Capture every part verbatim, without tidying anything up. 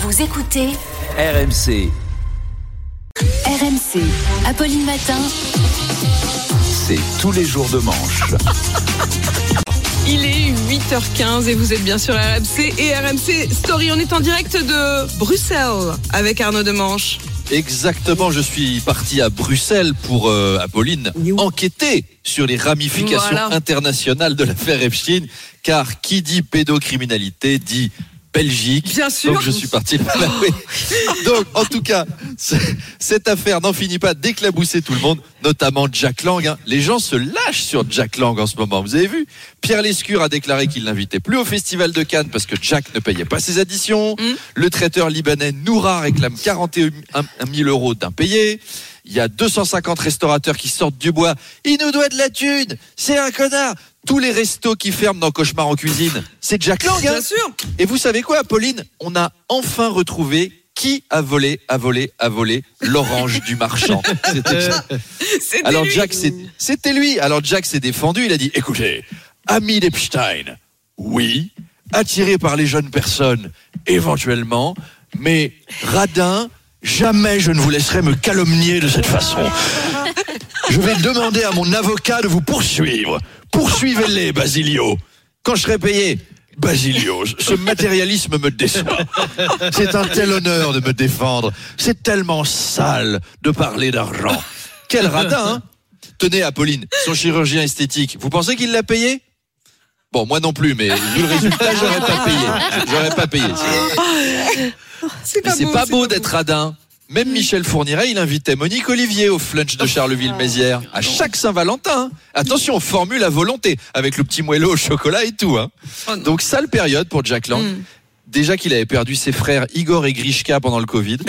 Vous écoutez R M C. R M C, Apolline Matin. C'est tous les jours de manche. Il est huit heures quinze et vous êtes bien sur R M C et R M C Story. On est en direct de Bruxelles avec Arnaud Demanche. Exactement, je suis parti à Bruxelles pour, euh, Apolline, enquêter sur les ramifications voilà. internationales de l'affaire Epstein, car qui dit pédocriminalité dit Belgique. Bien sûr. Donc je suis parti là-bas. Donc en tout cas, cette affaire n'en finit pas d'éclabousser tout le monde, notamment Jack Lang. Hein. Les gens se lâchent sur Jack Lang en ce moment. Vous avez vu ? Pierre Lescure a déclaré qu'il l'invitait plus au Festival de Cannes parce que Jack ne payait pas ses additions. Mm. Le traiteur libanais Noura réclame quarante et un mille euros d'impayés. Il y a deux cent cinquante restaurateurs qui sortent du bois. Il nous doit de la thune. C'est un connard. Tous les restos qui ferment dans Cauchemar en cuisine, c'est Jack Lang. Hein. Bien sûr. Et vous savez quoi, Apolline ? On a enfin retrouvé qui a volé, a volé, a volé l'orange du marchand. C'était Jack. C'était Alors lui. Jack, c'est, c'était lui. Alors Jack s'est défendu. Il a dit, écoutez, ami d'Epstein, oui, attiré par les jeunes personnes, éventuellement, mais radin, jamais je ne vous laisserai me calomnier de cette façon. Je vais demander à mon avocat de vous poursuivre. Poursuivez-les, Basilio. Quand je serai payé, Basilio, ce matérialisme me déçoit. C'est un tel honneur de me défendre. C'est tellement sale de parler d'argent. Quel radin, hein ? Tenez, Apolline, son chirurgien esthétique, vous pensez qu'il l'a payé ? Bon, moi non plus, mais vu le résultat, j'aurais pas payé. J'aurais pas payé. C'est pas mais c'est beau, pas c'est beau pas d'être radin. Même Michel Fourniret, il invitait Monique Olivier au flunch de Charleville-Mézières à chaque Saint-Valentin. Attention, formule à volonté, avec le petit moelleux au chocolat et tout. Hein. Oh Donc, sale période pour Jack Lang. Mm. Déjà qu'il avait perdu ses frères Igor et Grishka pendant le Covid.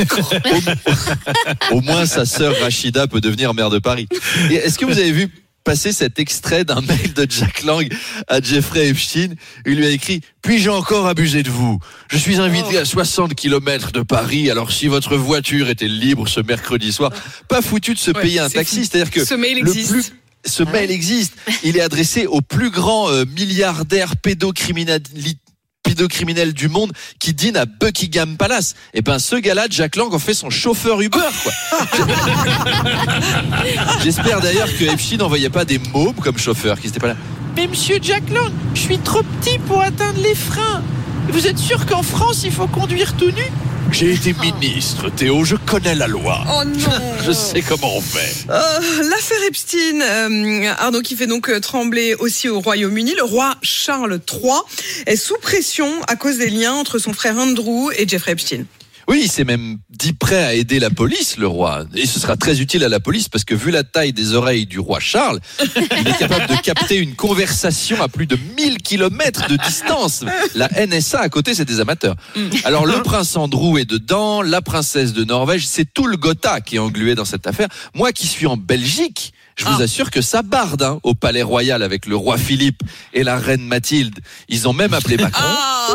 au, au moins, sa sœur Rachida peut devenir maire de Paris. Et est-ce que vous avez vu passer cet extrait d'un mail de Jack Lang à Jeffrey Epstein? Il lui a écrit: puis-je encore abuser de vous? Je suis invité oh. à soixante kilomètres de Paris, alors si votre voiture était libre ce mercredi soir, pas foutu de se ouais, payer un taxi. Fou. C'est-à-dire que ce mail le existe. Plus, ce ouais. mail existe. Il est adressé au plus grand euh, milliardaire pédocriminel pédocriminel du monde qui dîne à Buckingham Palace. Et ben ce gars-là, Jack Lang, en fait son chauffeur Uber, quoi. J'espère d'ailleurs que Epstein n'envoyait pas des mômes comme chauffeur, qui n'étaient pas là. Mais monsieur Jack Lang, je suis trop petit pour atteindre les freins. Vous êtes sûr qu'en France, il faut conduire tout nu? J'ai été ministre, Théo, je connais la loi. Oh non. Je sais comment on fait. Euh, l'affaire Epstein, euh, Arnaud, qui fait donc trembler aussi au Royaume-Uni. Le roi Charles trois est sous pression à cause des liens entre son frère Andrew et Jeffrey Epstein. Oui, il s'est même dit prêt à aider la police, le roi. Et ce sera très utile à la police parce que vu la taille des oreilles du roi Charles, il est capable de capter une conversation à plus de mille kilomètres de distance. La N S A à côté, c'est des amateurs. Alors le prince Andrew est dedans, la princesse de Norvège, c'est tout le Gotha qui est englué dans cette affaire. Moi qui suis en Belgique, je vous ah. assure que ça barde hein, au palais royal avec le roi Philippe et la reine Mathilde. Ils ont même appelé Macron. Ah.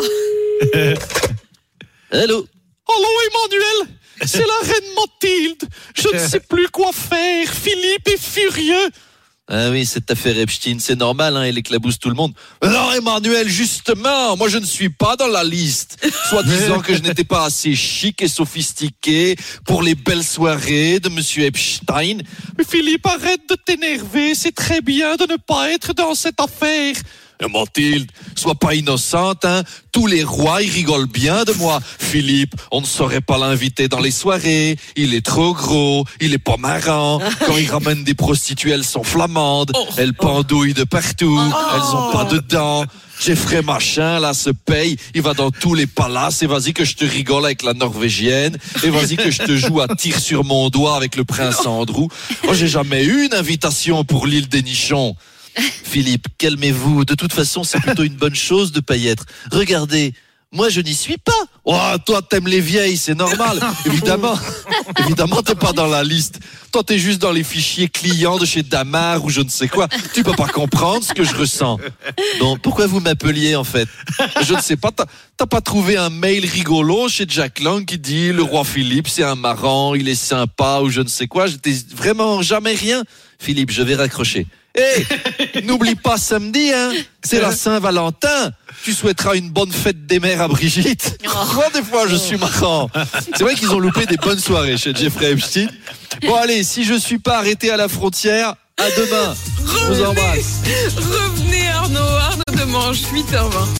Hello. Allô Emmanuel, c'est la reine Mathilde. Je ne sais plus quoi faire. Philippe est furieux. Ah oui, cette affaire Epstein, c'est normal, hein, elle éclabousse tout le monde. Non, Emmanuel, justement, moi je ne suis pas dans la liste. Soit disant que je n'étais pas assez chic et sophistiqué pour les belles soirées de monsieur Epstein. Mais Philippe, arrête de t'énerver. C'est très bien de ne pas être dans cette affaire. Mathilde, sois pas innocente, hein. Tous les rois, ils rigolent bien de moi. Philippe, on ne saurait pas l'inviter dans les soirées. Il est trop gros, il est pas marrant. Quand il ramène des prostituées, elles sont flamandes. Oh, elles pendouillent de partout. Oh. Elles ont pas de dents. Jeffrey machin, là, se paye. Il va dans tous les palaces. Et vas-y que je te rigole avec la norvégienne. Et vas-y que je te joue à tir sur mon doigt avec le prince Andrew. Oh, j'ai jamais eu une invitation pour l'île des Nichons. Philippe, calmez-vous. De toute façon, c'est plutôt une bonne chose de pas y être. Regardez, moi je n'y suis pas. Oh, toi t'aimes les vieilles, c'est normal. Évidemment, évidemment t'es pas dans la liste. Toi t'es juste dans les fichiers clients de chez Damar ou je ne sais quoi. Tu peux pas comprendre ce que je ressens. Donc pourquoi vous m'appeliez en fait? Je ne sais pas. T'as, t'as pas trouvé un mail rigolo chez Jack Lang qui dit le roi Philippe c'est un marrant, il est sympa ou je ne sais quoi? J'étais vraiment jamais rien. Philippe, je vais raccrocher. Et n'oublie pas samedi, hein, c'est la Saint-Valentin. Tu souhaiteras une bonne fête des mères à Brigitte. Moi, des fois, je suis marrant. C'est vrai qu'ils ont loupé des bonnes soirées chez Jeffrey Epstein. Bon, allez, si je suis pas arrêté à la frontière, à demain. Je vous embrasse. Revenez Arnaud, Arnaud Demanche, huit heures vingt.